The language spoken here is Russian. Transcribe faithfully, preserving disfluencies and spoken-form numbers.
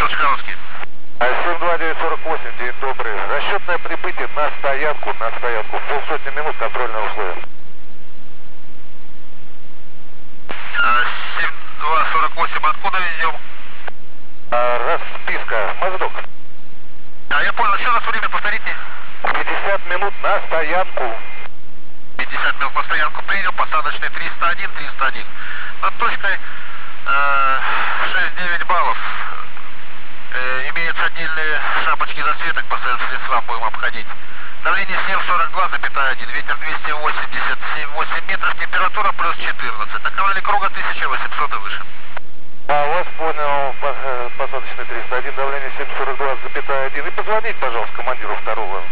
Сергей Чкаловский. семь два девять сорок восемь, день добрый. Расчетное прибытие на стоянку, на стоянку. Полсотни минут, контрольные условия. семь два сорок восемь, откуда везем? Расписка, Моздок. А, я понял, еще раз время повторите. пятьдесят минут на стоянку. пятьдесят минут на стоянку, принял, посадочный триста один, триста один. Над точкой э, шесть-девять баллов. Э, имеются отдельные шапочки засветок, по своим средствам будем обходить. Давление семь сорок два целых один, ветер двести восемьдесят семь восемь метров, температура плюс четырнадцать. Наковали круга тысяча восемьсот и выше. А, вас понял, посадочный триста один, давление семь сорок два целых один. И позвонить, пожалуйста, командиру второго.